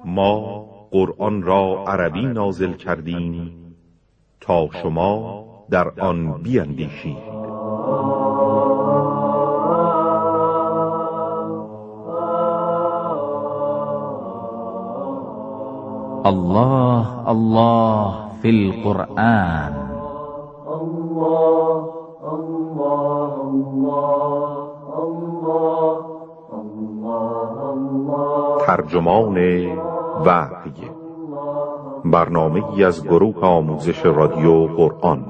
ما قرآن را عربی نازل کردیم تا شما در آن بیندیشید. الله الله فی القرآن. الله الله الله الله الله. ترجمان وحی، برنامه‌ای از گروه آموزش رادیو قرآن.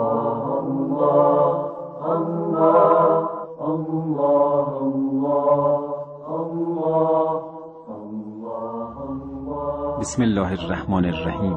بسم الله الرحمن الرحیم.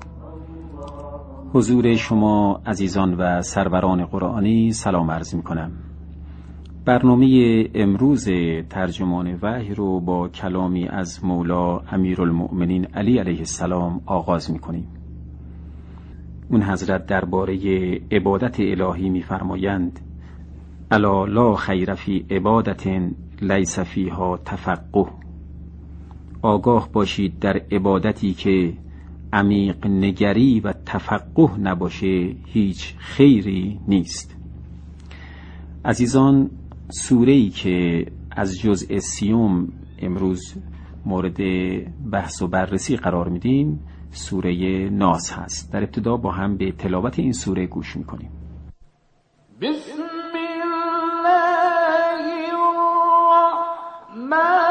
حضور شما عزیزان و سروران قرآنی سلام عرض می‌کنم. برنامه امروز ترجمان وحی رو با کلامی از مولا امیرالمؤمنین علی علیه السلام آغاز می‌کنیم. اون حضرت درباره عبادت الهی می‌فرمایند: الا لا خیر فی عبادت لیس فیها تفقه. آگاه باشید در عبادتی که عمیق نگری و تفقه نباشه هیچ خیری نیست. عزیزان، سوره‌ای که از جزء 30 امروز مورد بحث و بررسی قرار میدیم سوره ناس هست. در ابتدا با هم به تلاوت این سوره گوش میکنیم. بسم الله الرحمن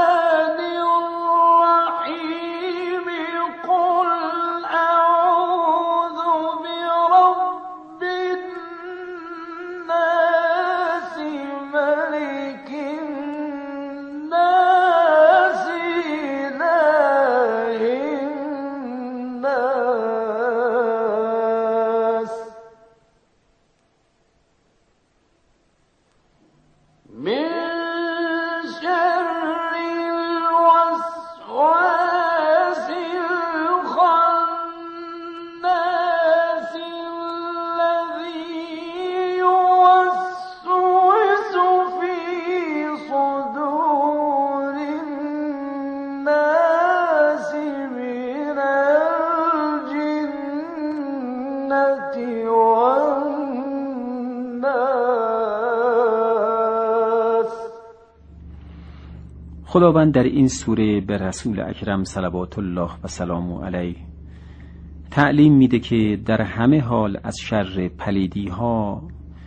خداوند در این سوره به رسول اکرم صلوات الله و سلام علیه تعلیم میده که در همه حال از شر پلیدی ها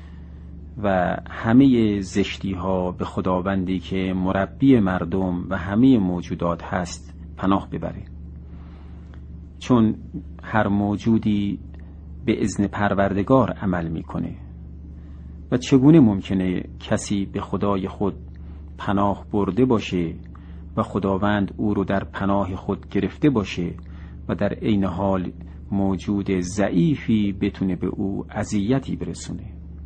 و همه زشتی ها به خداوندی که مربی مردم و همه موجودات هست پناه ببره، چون هر موجودی به اذن پروردگار عمل میکنه و چگونه ممکنه کسی به خدای خود پناه برده باشه و خداوند او رو در پناه خود گرفته باشه و در عین حال موجود ضعیفی بتونه به او اذیتی برسونه.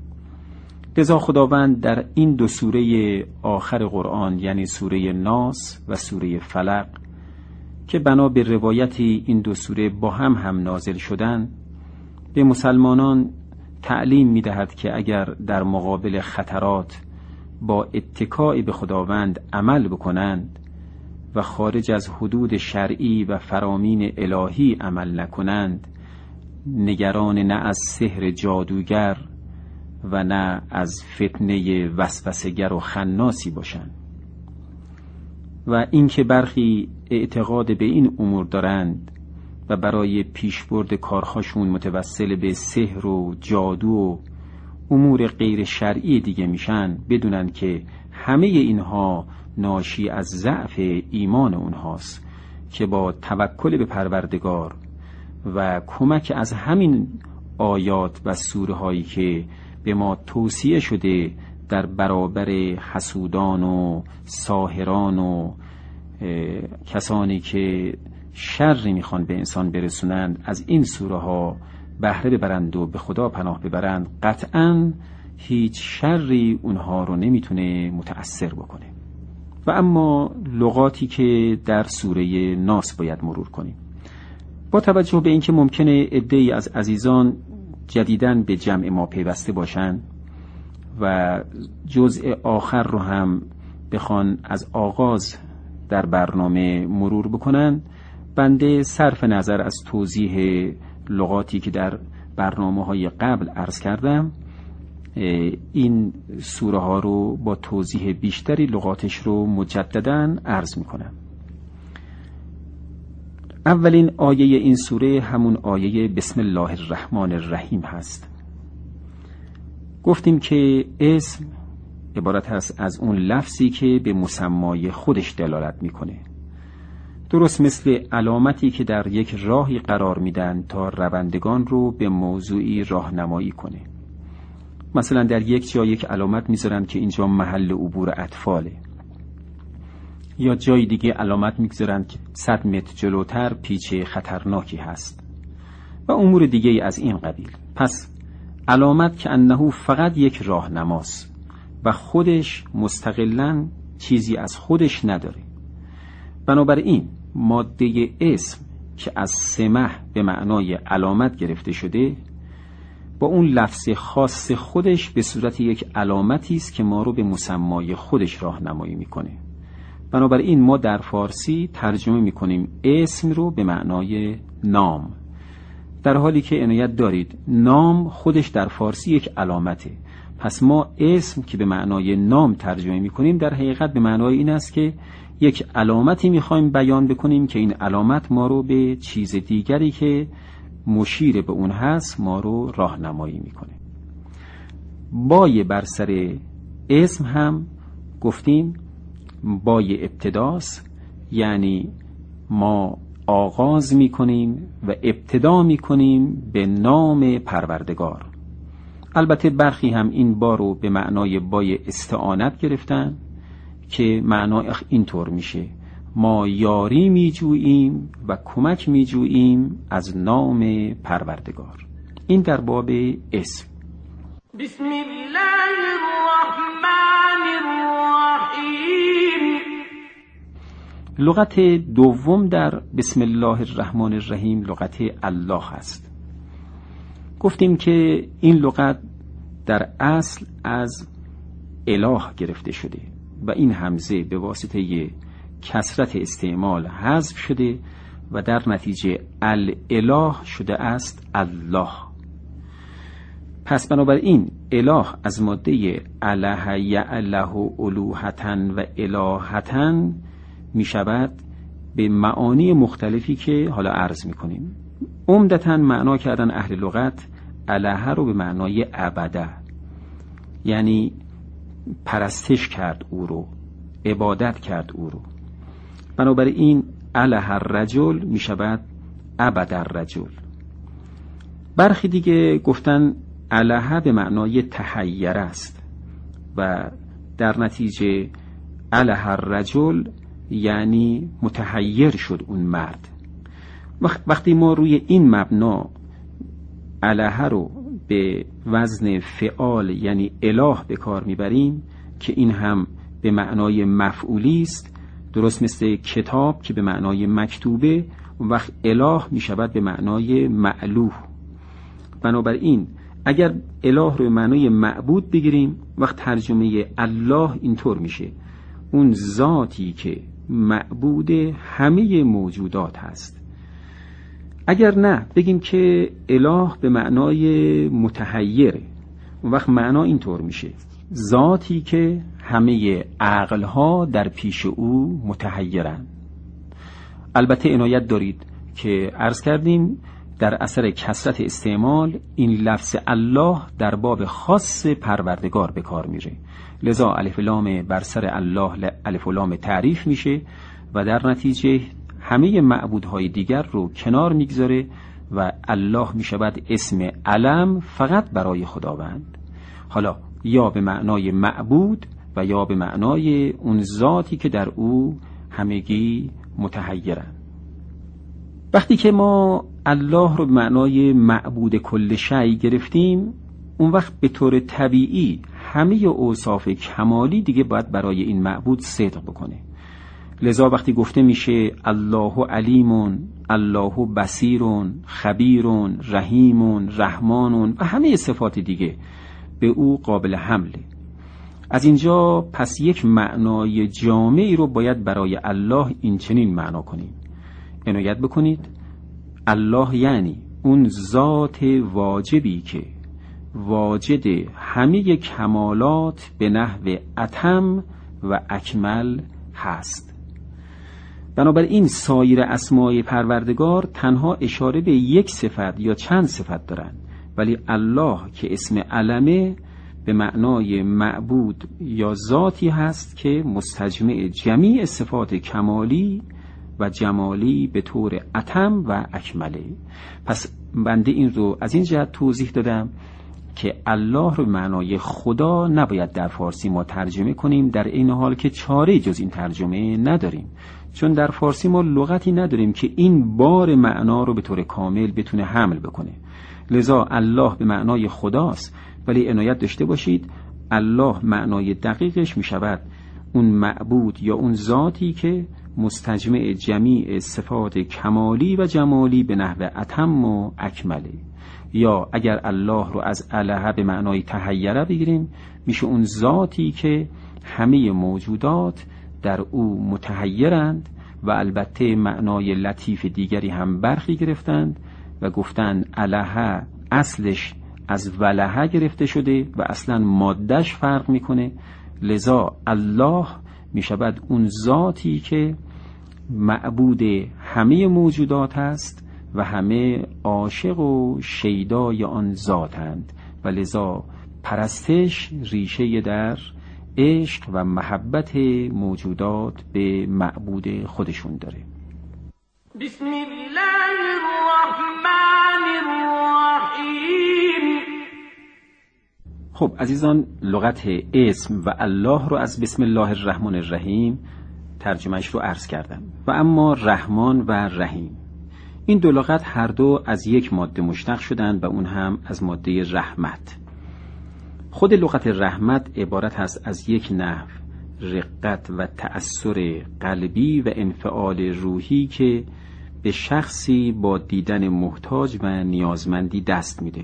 لذا خداوند در این دو سوره آخر قرآن، یعنی سوره ناس و سوره فلق که بنا به روایتی این دو سوره با هم نازل شدن، به مسلمانان تعلیم می‌دهد که اگر در مقابل خطرات با اتکای به خداوند عمل بکنند و خارج از حدود شرعی و فرامین الهی عمل نکنند، نگران نه از سحر جادوگر و نه از فتنه وسوسه‌گر و خناسی باشند. و اینکه برخی اعتقاد به این امور دارند و برای پیشبرد کارهاشون متوسل به سحر و جادو و امور غیر شرعی دیگه میشن، بدونن که همه اینها ناشی از ضعف ایمان اونهاست که با توکل به پروردگار و کمک از همین آیات و سوره هایی که به ما توصیه شده در برابر حسودان و ساحران و کسانی که شر میخوان به انسان برسونند، از این سوره ها بهره ببرند و به خدا پناه ببرند، قطعاً هیچ شری اونها رو نمیتونه متأثر بکنه. و اما لغاتی که در سوره ناس باید مرور کنیم، با توجه به اینکه ممکنه عده‌ای از عزیزان جدیداً به جمع ما پیوسته باشند و جزء آخر رو هم بخوان از آغاز در برنامه مرور بکنن، بنده صرف نظر از توضیح لغاتی که در برنامه‌های قبل عرض کردم، این سوره ها رو با توضیح بیشتری لغاتش رو مجدداً عرض میکنم. اولین آیه این سوره همون آیه بسم الله الرحمن الرحیم هست. گفتیم که اسم عبارت هست از اون لفظی که به مسمای خودش دلالت میکنه، درست مثل علامتی که در یک راهی قرار میدن تا روندگان رو به موضوعی راهنمایی کنه. مثلا در یک جا یک علامت میذارن که اینجا محل عبور اطفاله، یا جای دیگه علامت میگذارن که 100 متر جلوتر پیچ خطرناکی هست و امور دیگه از این قبیل. پس علامت که انه فقط یک راهنماست و خودش مستقلاً چیزی از خودش نداره. بنابراین ماده اسم که از سمح به معنای علامت گرفته شده، با اون لفظ خاص خودش به صورت یک علامتی است که ما رو به مسمای خودش راهنمایی میکنه. بنابراین ما در فارسی ترجمه میکنیم اسم رو به معنای نام، در حالی که عنایت دارید نام خودش در فارسی یک علامته. پس ما اسم که به معنای نام ترجمه میکنیم در حقیقت به معنای این است که یک علامتی میخوایم بیان بکنیم که این علامت ما رو به چیز دیگری که مشیر به اون هست ما رو راهنمایی میکنه. بای بر سر اسم هم گفتیم بای ابتداست، یعنی ما آغاز میکنیم و ابتدا میکنیم به نام پروردگار. البته برخی هم این با رو به معنای بای استعانت گرفتن که معنای اینطور میشه ما یاری میجوییم و کمک میجوییم از نام پروردگار. این در باب اسم. بسم الله الرحمن الرحیم. لغت دوم در بسم الله الرحمن الرحیم لغت الله است. گفتیم که این لغت در اصل از اله گرفته شده و این همزه به واسطه کثرت استعمال حذف شده و در نتیجه الاله شده است الله. پس بنابراین اله از ماده اله یعله الوهتن و الهتن می شود به معانی مختلفی که حالا عرض می کنیم. عمدتاً معنا کردن اهل لغت اله رو به معنای عبده، یعنی پرستش کرد او رو، عبادت کرد او رو. بنابراین اله الرجل می شود عبد الرجل. برخی دیگه گفتن اله به معنای تحیر است و در نتیجه اله الرجل یعنی متحیر شد اون مرد. وقتی ما روی این مبنا اله رو به وزن فعال یعنی اله به کار میبریم که این هم به معنای مفعولی است، درست مثل کتاب که به معنای مکتوبه، وقت اله می شود به معنای معلوه. بنابراین اگر اله رو به معنای معبود بگیریم، وقت ترجمه الله اینطور میشه اون ذاتی که معبود همه موجودات هست. اگر نه بگیم که اله به معنای متحیره، اون وقت معنا اینطور میشه ذاتی که همه عقلها در پیش او متحیرن. البته عنایت دارید که عرض کردیم در اثر کثرت استعمال این لفظ الله در باب خاص پروردگار به کار میره، لذا الف لام بر سر الله الف لام تعریف میشه و در نتیجه همه معبودهای دیگر رو کنار میگذاره و الله میشود اسم علم فقط برای خداوند، حالا یا به معنای معبود و یا به معنای اون ذاتی که در او همگی متحیرن. وقتی که ما الله رو به معنای معبود کل شیء گرفتیم، اون وقت به طور طبیعی همه اوصاف کمالی دیگه باید برای این معبود صدق بکنه. لذا وقتی گفته میشه الله علیم، الله بصیر، خبیر، رحیم، رحمان و همه صفات دیگه به او قابل حمله. از اینجا پس یک معنای جامعی رو باید برای الله این چنین معنا کنیم: عنایت بکنید الله یعنی اون ذات واجبی که واجد همه کمالات به نحو اتم و اکمل هست. بنابراین سایر اسمای پروردگار تنها اشاره به یک صفت یا چند صفت دارند، ولی الله که اسم علمه به معنای معبود یا ذاتی هست که مستجمع جمیع صفات کمالی و جمالی به طور اتم و اکمله. پس بنده این رو از این جهت توضیح دادم که الله رو به معنای خدا نباید در فارسی ما ترجمه کنیم، در این حال که چاره جز این ترجمه نداریم، چون در فارسی ما لغتی نداریم که این بار معنا رو به طور کامل بتونه حمل بکنه. لذا الله به معنای خداست، ولی عنایت داشته باشید الله معنای دقیقش می شود اون معبود یا اون ذاتی که مستجمع جمیع صفات کمالی و جمالی به نحو اتم و اکمله. یا اگر الله رو از الها به معنای تحیره بگیریم، میشه اون ذاتی که همه موجودات در او متحیرند و البته معنای لطیف دیگری هم برخی گرفتند و گفتند الها اصلش از ولها گرفته شده و اصلا مادهش فرق میکنه. لذا الله میشود اون ذاتی که معبود همه موجودات است و همه عاشق و شیدای آن ذاتند و لذا پرستش ریشه در عشق و محبت موجودات به معبود خودشون داره. بسم الله الرحمن الرحیم. خب عزیزان، لغت اسم و الله رو از بسم الله الرحمن الرحیم ترجمهش رو عرض کردم. و اما رحمان و رحیم، این دو لغت هر دو از یک ماده مشتق شدند و اون هم از ماده رحمت. خود لغت رحمت عبارت است از یک نحو رقت و تأثر قلبی و انفعال روحی که به شخصی با دیدن محتاج و نیازمندی دست میده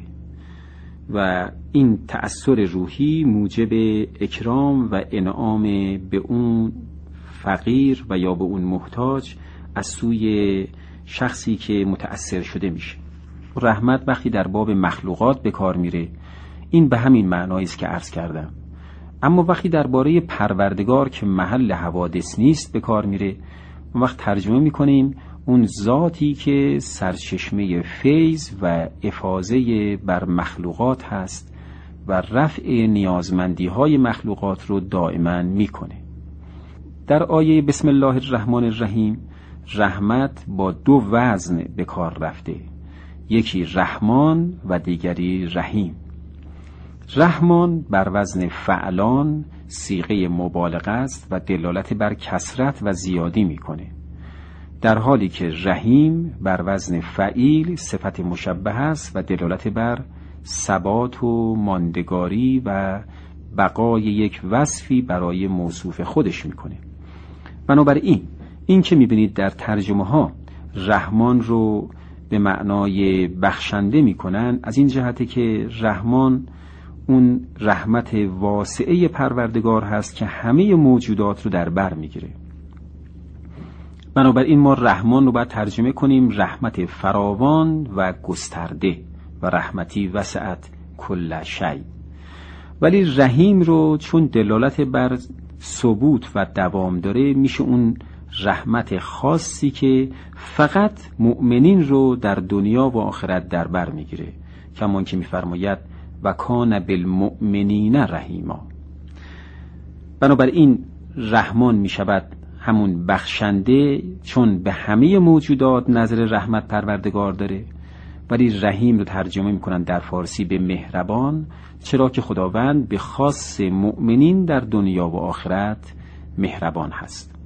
و این تأثر روحی موجب اکرام و انعام به اون فقیر و یا به اون محتاج از سوی شخصی که متأثر شده میشه. رحمت وقتی در باب مخلوقات به کار میره این به همین معنایی است که عرض کردم، اما وقتی درباره پروردگار که محل حوادث نیست به کار میره، اون وقت ترجمه میکنیم اون ذاتی که سرچشمه فیض و افاضه بر مخلوقات هست و رفع نیازمندی های مخلوقات رو دائما میکنه. در آیه بسم الله الرحمن الرحیم رحمت با دو وزن به کار رفته، یکی رحمان و دیگری رحیم. رحمان بر وزن فعلان صیغه مبالغه است و دلالت بر کثرت و زیادی میکنه، در حالی که رحیم بر وزن فعیل صفت مشبه است و دلالت بر ثبات و ماندگاری و بقای یک وصفی برای موصوف خودش میکنه. بنابراین این که میبینید در ترجمه ها رحمان رو به معنای بخشنده میکنن، از این جهته که رحمان اون رحمت واسعه پروردگار هست که همه موجودات رو در بر میگیره. بنابراین ما رحمان رو باید ترجمه کنیم رحمت فراوان و گسترده و رحمتی وسعت کل شیء. ولی رحیم رو چون دلالت بر ثبوت و دوام داره، میشه اون رحمت خاصی که فقط مؤمنین رو در دنیا و آخرت در بر میگیره، کمان که میفرماید و کان بالمؤمنین رحیما. بنابراین رحمان میشود همون بخشنده، چون به همه موجودات نظر رحمت پروردگار داره، ولی رحیم رو ترجمه میکنن در فارسی به مهربان، چرا که خداوند به خاص مؤمنین در دنیا و آخرت مهربان هست.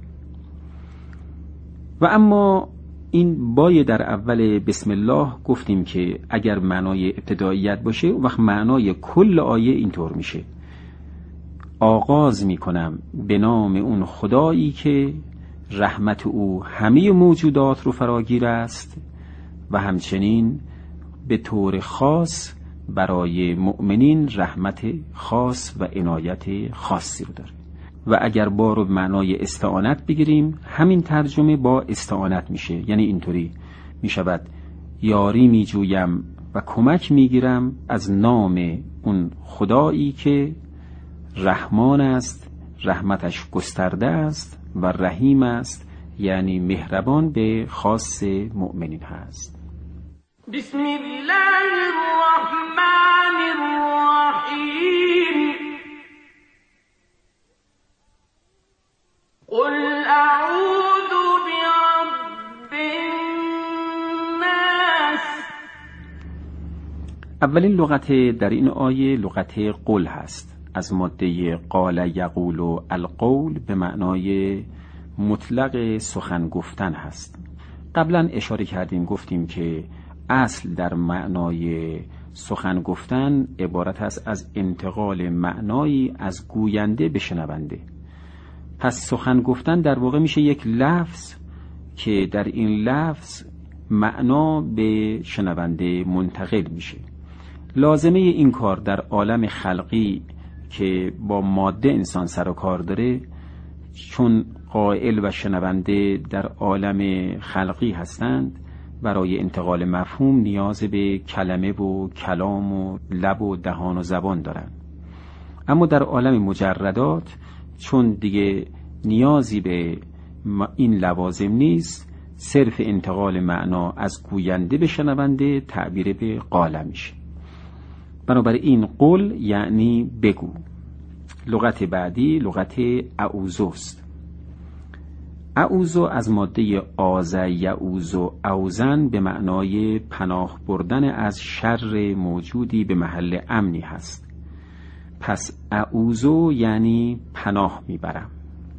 و اما این بای در اول بسم الله گفتیم که اگر معنای ابتداییت باشه اون وقت معنای کل آیه اینطور میشه: آغاز میکنم به نام اون خدایی که رحمت او همه موجودات رو فراگیر است و همچنین به طور خاص برای مؤمنین رحمت خاص و عنایت خاصی رو داره. و اگر با رو معنای استعانت بگیریم، همین ترجمه با استعانت میشه. یعنی اینطوری میشود: یاری میجویم و کمک میگیرم از نام اون خدایی که رحمان است، رحمتش گسترده است، و رحیم است، یعنی مهربان به خاص مؤمنین هست. بسم الله الرحمن الرحیم. قل اعوذ برب الناس. اولین لغت در این آیه لغت قل هست، از ماده قال یقول القول به معنای مطلق سخن گفتن هست. قبلا اشاره کردیم، گفتیم که اصل در معنای سخن گفتن عبارت است از انتقال معنایی از گوینده به شنونده. پس سخن گفتن در واقع میشه یک لفظ که در این لفظ معنا به شنونده منتقل میشه. لازمه این کار در عالم خلقی که با ماده انسان سر و کار داره، چون قائل و شنونده در عالم خلقی هستند، برای انتقال مفهوم نیاز به کلمه و کلام و لب و دهان و زبان دارند. اما در عالم مجردات چون دیگه نیازی به این لوازم نیست، صرف انتقال معنا از گوینده به شنونده تعبیر به قال میشه. بنابراین قل یعنی بگو. لغت بعدی لغت اعوذ است. اعوذ از ماده آذ یعوذ اوزن به معنای پناه بردن از شر موجودی به محل امنی هست. پس اعوذ یعنی پناه میبرم.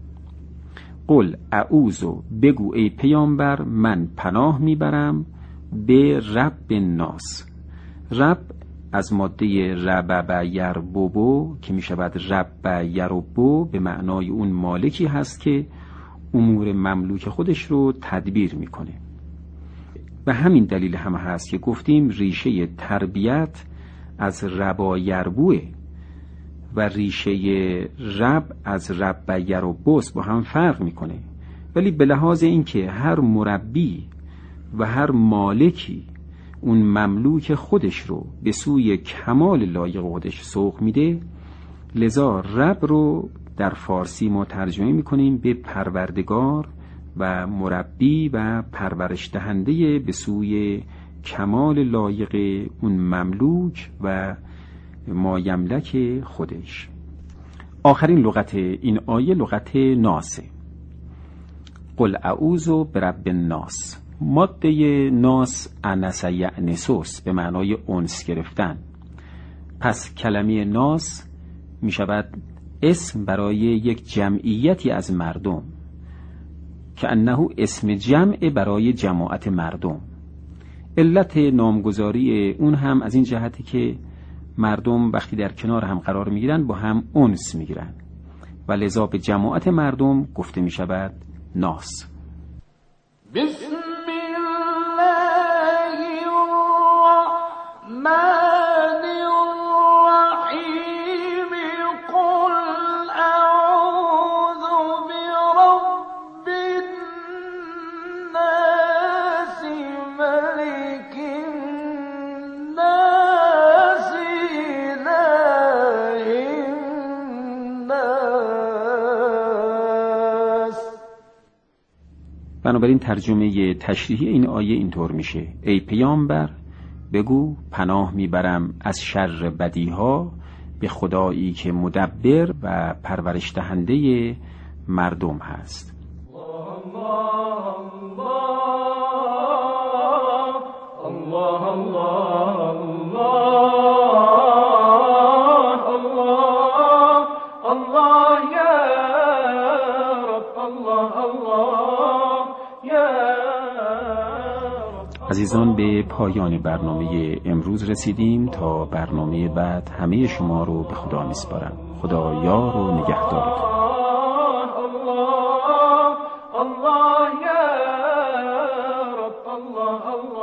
قل اعوذ، بگو ای پیامبر من پناه میبرم به رب الناس. رب از ماده ربب یرببو که می شود رب یربو به معنای اون مالکی هست که امور مملوک خودش رو تدبیر میکنه. و همین دلیل هم هست که گفتیم ریشه تربیت از ربا یربوه و ریشه رب از رب یربوس با هم فرق میکنه. ولی به لحاظ اینکه هر مربی و هر مالکی اون مملوک خودش رو به سوی کمال لایق خودش سوق میده، لذا رب رو در فارسی ما ترجمه میکنیم به پروردگار و مربی و پرورش دهنده به سوی کمال لایق اون مملوک و ما یملک خودش. آخرین لغت این آیه لغت ناسه. قل اعوذ برب الناس. ماده ناس انس یأنسوس به معنای انس گرفتن. پس کلمه ناس می شود اسم برای یک جمعیتی از مردم که انه اسم جمع برای جماعت مردم. علت نامگذاری اون هم از این جهتی که مردم وقتی در کنار هم قرار می گیرن با هم انس می گیرن و لذا به جماعت مردم گفته می شود ناس. بسم الله الرحمن الرحیم. قل اعوذ برب الناس ملک الناس اله الناس. بنابراین ترجمه تشریحی این آیه اینطور میشه: ای پیامبر بگو پناه میبرم از شر بدیها به خدایی که مدبر و پرورش دهنده مردم هست. الله الله الله یا رب. الله الله یا رب. عزیزان به پایان برنامه امروز رسیدیم. تا برنامه بعد همه شما رو به خدا میسپارم. خدا یار و نگهدارتون. الله الله یا رب. الله الله